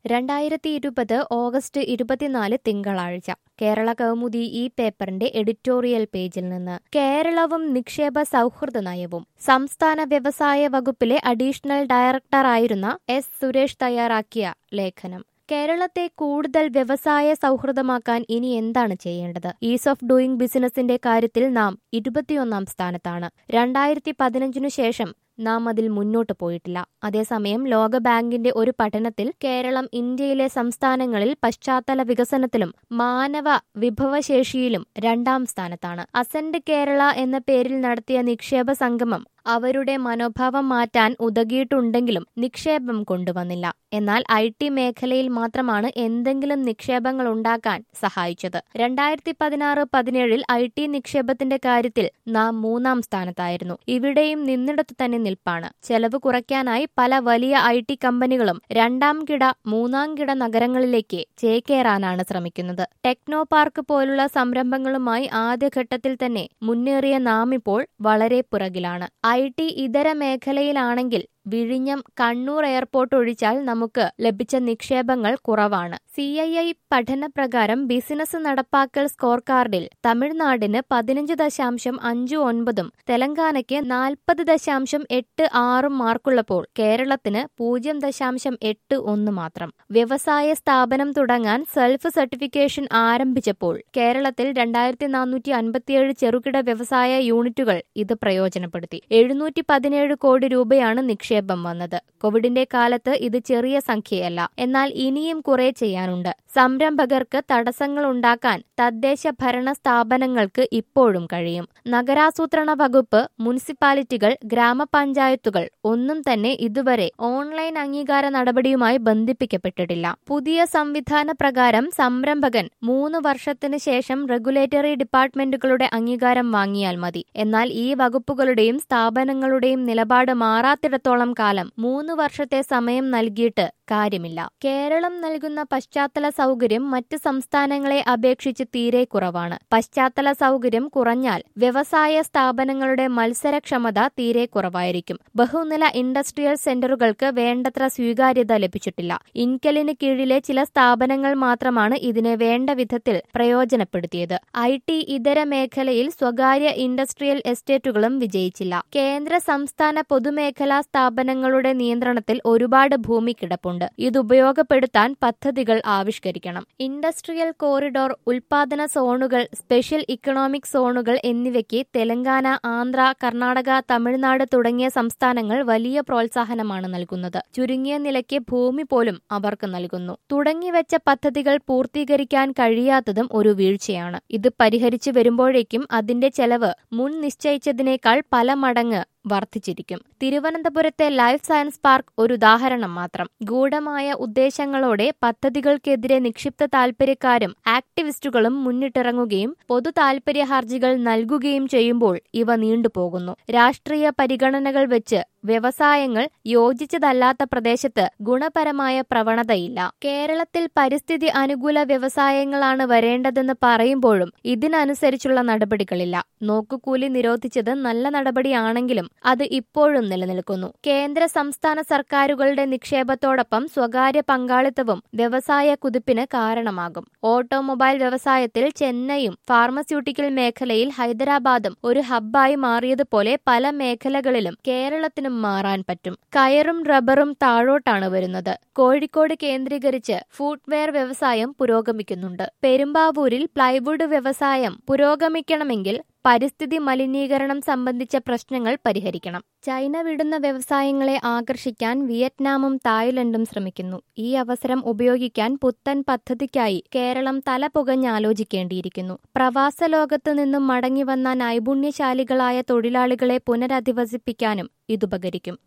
2020 August 24 തിങ്കളാഴ്ച കേരള കൗമുദി ഈ പേപ്പറിന്റെ എഡിറ്റോറിയൽ പേജിൽ നിന്ന് കേരളവും നിക്ഷേപ സൗഹൃദ നയവും സംസ്ഥാന വ്യവസായ വകുപ്പിലെ അഡീഷണൽ ഡയറക്ടറായിരുന്ന എസ് സുരേഷ് തയ്യാറാക്കിയ ലേഖനം. കേരളത്തെ കൂടുതൽ വ്യവസായ സൗഹൃദമാക്കാൻ ഇനി എന്താണ് ചെയ്യേണ്ടത്? ഈസ് ഓഫ് ഡൂയിങ് ബിസിനസിന്റെ കാര്യത്തിൽ നാം 21-ാം സ്ഥാനത്താണ്. 2015 ശേഷം നാം അതിൽ മുന്നോട്ട് പോയിട്ടില്ല. അതേസമയം ലോകബാങ്കിന്റെ ഒരു പഠനത്തിൽ കേരളം ഇന്ത്യയിലെ സംസ്ഥാനങ്ങളിൽ പശ്ചാത്തല വികസനത്തിലും മാനവ വിഭവശേഷിയിലും 2-ാം സ്ഥാനത്താണ്. അസന്റ് കേരള എന്ന പേരിൽ നടത്തിയ നിക്ഷേപ സംഗമം അവരുടെ മനോഭാവം മാറ്റാൻ ഉതകിയിട്ടുണ്ടെങ്കിലും നിക്ഷേപം കൊണ്ടുവന്നില്ല. എന്നാൽ IT മേഖലയിൽ മാത്രമാണ് എന്തെങ്കിലും നിക്ഷേപങ്ങൾ ഉണ്ടാക്കാൻ സഹായിച്ചത്. 2016-17 IT നിക്ഷേപത്തിന്റെ കാര്യത്തിൽ നാം 3-ാം സ്ഥാനത്തായിരുന്നു. ഇവിടെയും നിന്നിടത്തു തന്നെ നിൽപ്പാണ്. ചെലവ് കുറയ്ക്കാനായി പല വലിയ IT കമ്പനികളും 2-ാം കിട 3-ാം കിട നഗരങ്ങളിലേക്ക് ചേക്കേറാനാണ് ശ്രമിക്കുന്നത്. ടെക്നോ പാർക്ക് പോലുള്ള സംരംഭങ്ങളുമായി ആദ്യഘട്ടത്തിൽ തന്നെ മുന്നേറിയ നാം ഇപ്പോൾ വളരെ പുറകിലാണ്. IT ഇതര മേഖലയിലാണെങ്കിൽ വിഴിഞ്ഞം, കണ്ണൂർ എയർപോർട്ട് ഒഴിച്ചാൽ നമുക്ക് ലഭിച്ച നിക്ഷേപങ്ങൾ കുറവാണ്. CII പഠനപ്രകാരം ബിസിനസ് നടപ്പാക്കൽ സ്കോർ കാർഡിൽ തമിഴ്നാടിന് 15.59 തെലങ്കാനയ്ക്ക് 40.86 മാർക്കുള്ളപ്പോൾ കേരളത്തിന് 0.81 മാത്രം. വ്യവസായ സ്ഥാപനം തുടങ്ങാൻ സെൽഫ് സർട്ടിഫിക്കേഷൻ ആരംഭിച്ചപ്പോൾ കേരളത്തിൽ 2457 ചെറുകിട വ്യവസായ യൂണിറ്റുകൾ ഇത് പ്രയോജനപ്പെടുത്തി. 717 കോടി രൂപയാണ് നിക്ഷേപം വന്നത്. കോവിഡിന്റെ കാലത്ത് ഇത് ചെറിയ സംഖ്യയല്ല. എന്നാൽ ഇനിയും കുറെ ചെയ്യാനുണ്ട്. സംരംഭകർക്ക് തടസ്സങ്ങൾ ഉണ്ടാക്കാൻ തദ്ദേശ ഭരണ സ്ഥാപനങ്ങൾക്ക് ഇപ്പോഴും കഴിയും. നഗരാസൂത്രണ വകുപ്പ്, മുനിസിപ്പാലിറ്റികൾ, ഗ്രാമപഞ്ചായത്തുകൾ ഒന്നും തന്നെ ഇതുവരെ ഓൺലൈൻ അംഗീകാര നടപടിയുമായി ബന്ധിപ്പിക്കപ്പെട്ടിട്ടില്ല. പുതിയ സംവിധാന പ്രകാരം സംരംഭകൻ 3 വർഷത്തിന് ശേഷം റെഗുലേറ്ററി ഡിപ്പാർട്ട്മെന്റുകളുടെ അംഗീകാരം വാങ്ങിയാൽ മതി. എന്നാൽ ഈ വകുപ്പുകളുടെയും സ്ഥാപനങ്ങളുടെയും നിലപാട് മാറാത്തിടത്തോളം കാലം 3 വർഷത്തെ സമയം നൽകിയിട്ട് കാര്യമില്ല. കേരളം നൽകുന്ന പശ്ചാത്തല സൗകര്യം മറ്റ് സംസ്ഥാനങ്ങളെ അപേക്ഷിച്ച് തീരെ കുറവാണ്. പശ്ചാത്തല സൗകര്യം കുറഞ്ഞാൽ വ്യവസായ സ്ഥാപനങ്ങളുടെ മത്സരക്ഷമത തീരെ കുറവായിരിക്കും. ബഹുനില ഇൻഡസ്ട്രിയൽ സെന്ററുകൾക്ക് വേണ്ടത്ര സ്വീകാര്യത ലഭിച്ചിട്ടില്ല. ഇൻകലിന് കീഴിലെ ചില സ്ഥാപനങ്ങൾ മാത്രമാണ് ഇതിനെ വേണ്ട വിധത്തിൽ പ്രയോജനപ്പെടുത്തിയത്. IT ഇതര മേഖലയിൽ സ്വകാര്യ ഇൻഡസ്ട്രിയൽ എസ്റ്റേറ്റുകളും വിജയിച്ചില്ല. കേന്ദ്ര സംസ്ഥാന പൊതുമേഖലാ സ്ഥാപനങ്ങളുടെ നിയന്ത്രണത്തിൽ ഒരുപാട് ഭൂമി കിടപ്പുണ്ട്. ഇത് ഉപയോഗപ്പെടുത്താൻ പദ്ധതികൾ ആവിഷ്കരിക്കണം. ഇൻഡസ്ട്രിയൽ കോറിഡോർ, ഉൽപാദന സോണുകൾ, സ്പെഷ്യൽ ഇക്കണോമിക് സോണുകൾ എന്നിവയ്ക്ക് തെലങ്കാന, ആന്ധ്ര, കർണാടക, തമിഴ്നാട് തുടങ്ങിയ സംസ്ഥാനങ്ങൾ വലിയ പ്രോത്സാഹനമാണ് നൽകുന്നത്. ചുരുങ്ങിയ നിലയ്ക്ക് ഭൂമി പോലും അവർക്ക് നൽകുന്നു. തുടങ്ങിവെച്ച പദ്ധതികൾ പൂർത്തീകരിക്കാൻ കഴിയാത്തതും ഒരു വീഴ്ചയാണ്. ഇത് പരിഹരിച്ചു വരുമ്പോഴേക്കും അതിന്റെ ചെലവ് മുൻ നിശ്ചയിച്ചതിനേക്കാൾ പല മടങ്ങ് വർദ്ധിച്ചിരിക്കും. തിരുവനന്തപുരത്തെ ലൈഫ് സയൻസ് പാർക്ക് ഒരു ഉദാഹരണം മാത്രം. ഗൂഢമായ ഉദ്ദേശങ്ങളോടെ പദ്ധതികൾക്കെതിരെ നിക്ഷിപ്ത താൽപര്യക്കാരും ആക്ടിവിസ്റ്റുകളും മുന്നിട്ടിറങ്ങുകയും പൊതു താൽപര്യ ഹർജികൾ നൽകുകയും ചെയ്യുമ്പോൾ ഇവ നീണ്ടുപോകുന്നു. രാഷ്ട്രീയ പരിഗണനകൾ വെച്ച് വ്യവസായങ്ങൾ യോജിച്ചതല്ലാത്ത പ്രദേശത്ത് ഗുണപരമായ പ്രവണതയില്ല. കേരളത്തിൽ പരിസ്ഥിതി അനുകൂല വ്യവസായങ്ങളാണ് വരേണ്ടതെന്ന് പറയുമ്പോഴും ഇതിനനുസരിച്ചുള്ള നടപടികളില്ല. നോക്കുകൂലി നിരോധിച്ചത് നല്ല നടപടിയാണെങ്കിലും അത് ഇപ്പോഴും നിലനിൽക്കുന്നു. കേന്ദ്ര സംസ്ഥാന സർക്കാരുകളുടെ നിക്ഷേപത്തോടൊപ്പം സ്വകാര്യ പങ്കാളിത്തവും വ്യവസായ കുതിപ്പിന് കാരണമാകും. ഓട്ടോമൊബൈൽ വ്യവസായത്തിൽ ചെന്നൈയും ഫാർമസ്യൂട്ടിക്കൽ മേഖലയിൽ ഹൈദരാബാദും ഒരു ഹബ്ബായി മാറിയതുപോലെ പല മേഖലകളിലും കേരളത്തിനും മാറാൻ പറ്റും. കയറും റബ്ബറും താഴോട്ടാണ് വരുന്നത്. കോഴിക്കോട് കേന്ദ്രീകരിച്ച് ഫുട്വെയർ വ്യവസായം പുരോഗമിക്കുന്നുണ്ട്. പെരുമ്പാവൂരിൽ പ്ലൈവുഡ് വ്യവസായം പുരോഗമിക്കണമെങ്കിൽ പരിസ്ഥിതി മലിനീകരണം സംബന്ധിച്ച പ്രശ്നങ്ങൾ പരിഹരിക്കണം. ചൈന വിടുന്ന വ്യവസായങ്ങളെ ആകർഷിക്കാൻ വിയറ്റ്നാമും തായ്ലൻഡും ശ്രമിക്കുന്നു. ഈ അവസരം ഉപയോഗിക്കാൻ പുത്തൻ പദ്ധതിക്കായി കേരളം തലപുകഞ്ഞാലോചിക്കേണ്ടിയിരിക്കുന്നു. പ്രവാസ ലോകത്ത് നിന്നും മടങ്ങിവന്ന നൈപുണ്യശാലികളായ തൊഴിലാളികളെ പുനരധിവസിപ്പിക്കാനും ഇതുപകരിക്കും.